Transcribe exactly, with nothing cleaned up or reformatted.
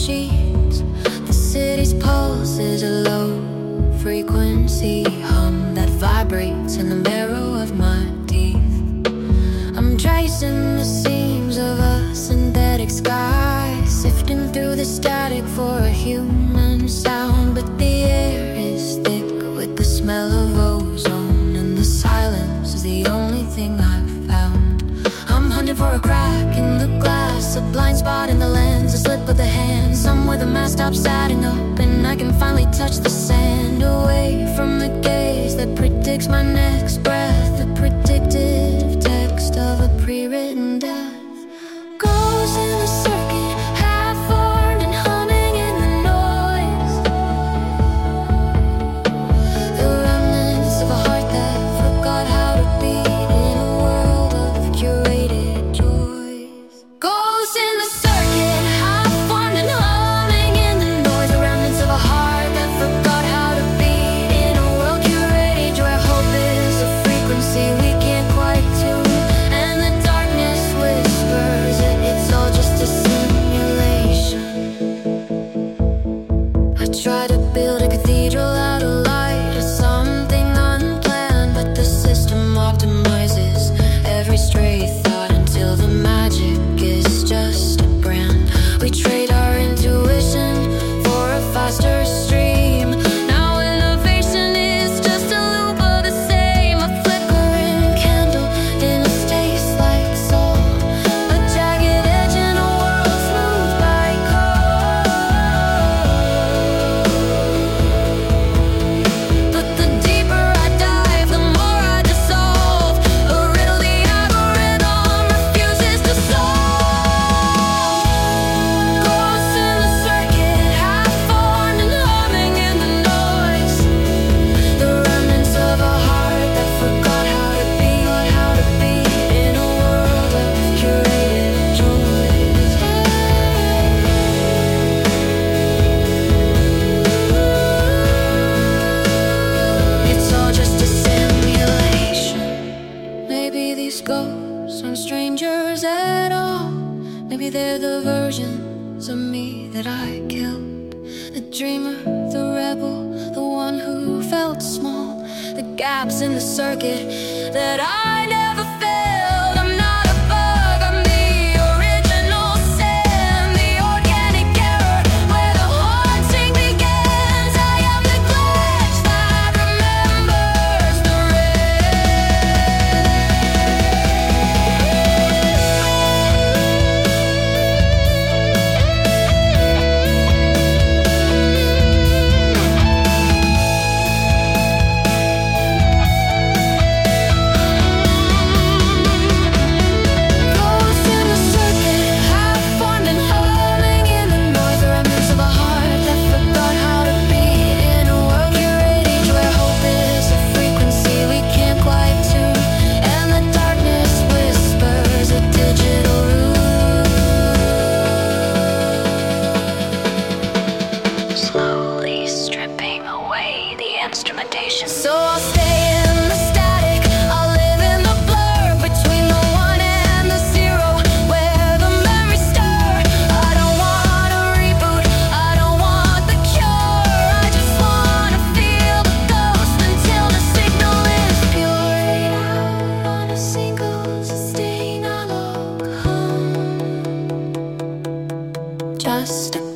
sheets. The city's pulse is a low frequency hum that vibrates in the marrow of my teeth. I'm tracing the seams of a synthetic sky, sifting through the static for a human sound. But the air is thick with the smell of ozone, and the silence is the only thing I've found. I'm hunting for a crack in the glass, a blind spot in the lens, a slip of the hand, somewhere the mask stops adding up, and I can finally touch the sand. Away from the gaze that predicts my next breath, the predictive text of a pre-written death goes in a circuit, half-formed and humming in the noise. The remnants of a heart that forgot how to beat in a world of curated joys. Goes in the circuit, half-formed and humming in the noise. The remnants of a heart that forgot how to beat in a world curated joy. Hope is a frequency we can't quite tune, and the darkness whispers it, it's all just a simulation. I try to build a cathedral out of light, or something unplanned, but the system optimizes every stray thought until the magic is just a brand. We trade our intuition for a faster stream. Now innovation is just a loop of the same, a flickering candle in a taste like salt, a jagged edge in a world smoothed by cold. But the deeper I dive, the more I dissolve, a riddle the algorithm refuses to solve. Ghosts in the circuit, half-formed and humming in the noise. The remnants of a heart that forgot how to beat, how to beat in a world of curated joys. It's all just a simulation. Maybe these ghosts aren't strangers at all. Maybe they're the versions of me that I killed. The dreamer, the rebel, the one who felt small. The gaps in the circuit that I never filled. I'm not a bug, I'm the original sin, the organic error where the haunting begins. I am the glitch that remembers the ghosts in the circuit, half-formed and humming in the noise. The remnants of a heart that forgot how to beat in a world curated where hope is a frequency we can't quite tune, and the darkness whispers a digital root, slowly stripping away the instrumentation. So I'll stay in the static, I'll live in the blur between the one and the zero, where the memories stir. I don't want a reboot, I don't want the cure, I just wanna feel the ghost until the signal is pure. Fade out on a single sustain, I log home. Just a